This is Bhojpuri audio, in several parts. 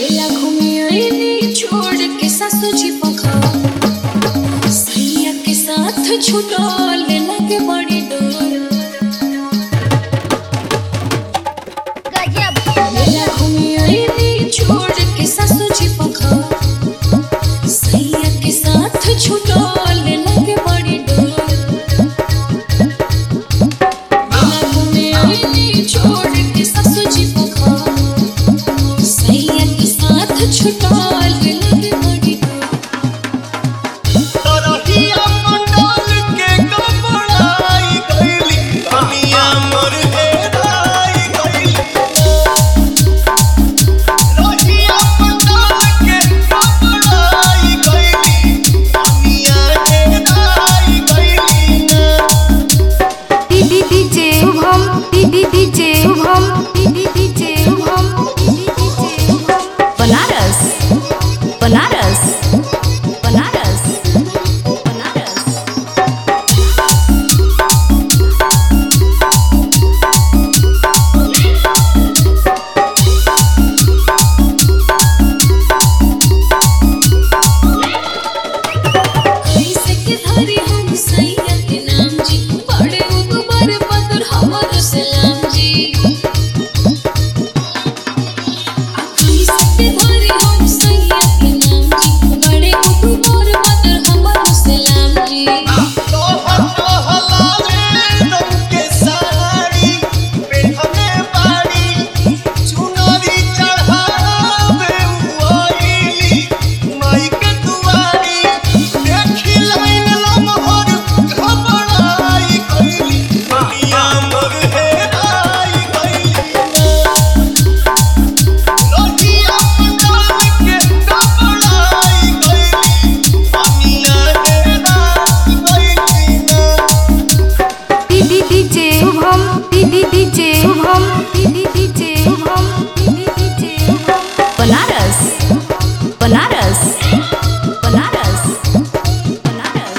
मेला घूमे आईनी छोड़ के सासू जी पखा सैया के साथ छुटल लगे बड़ी डोर। मेला घूमे आईनी छोड़ के सासू जी पखा सैया के साथ छुटल लगे बड़ी डोर। मेला घूमे आईनी छोड़ के सासू जी पखा सैया के साथ छुटल लगे बड़ी डोर। तरहिया मंडल के कपड़ाई गइली दुनिया मोर हेराई गइली। तरहिया मंडल के कपड़ाई गइली दुनिया हेराई गइली ना। DJ Shubham DJ Shubham DJ Shubham Banaras Banaras Banaras Banaras. कैसे के धरी हम सैया के नाम जी बड़े उबर बदर हमर सलाम जी। कैसे के धरी हम सैया के नाम जी बड़े उबर बदर हमर सलाम जी। तोहर टहलावे रंग के साड़ी पेन्हले बाड़ी चुनरी चढ़ावे उआइली माई के दुआरी देखी लाइन लमहर घबराई गइली दुनिया मोर हेराई गइली रहिया मंडल के कपड़ाई गइली दुनिया हेराई गइली ना। DJ Shubham DJ Shubham DJ Shubham DJ Shubham Banaras Banaras Banaras Banaras.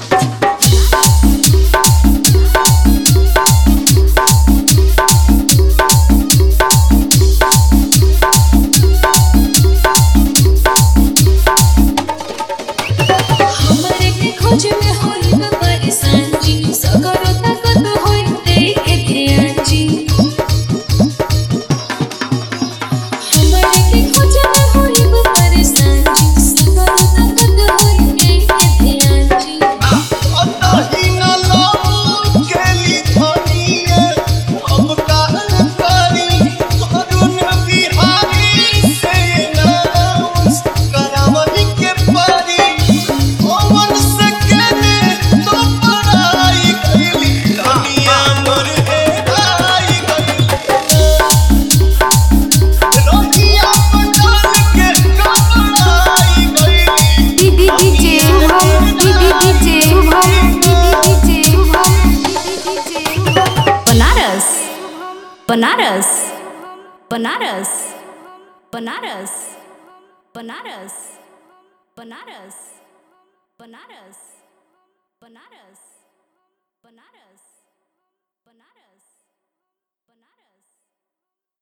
हमरे के खोज में होई न परेशान जी सगरो ताकत होई दे के ध्यान जी। हमरे के खोज में होई न परेशान जी सगरो ताकत होई दे के ध्यान जी। अतही न लऊ केली धनिये अब काल करी अरुण बिहारी से नाउंस करावनी के परी पवन से केने तो पराई गइली दुनिया मोर हेराई गइली रहिया मंडल के कपड़ाई गइली DJ Shubham DJ Shubham DJ Shubham Banaras Banaras Banaras Banaras Banaras Banaras Banaras Banaras Banaras.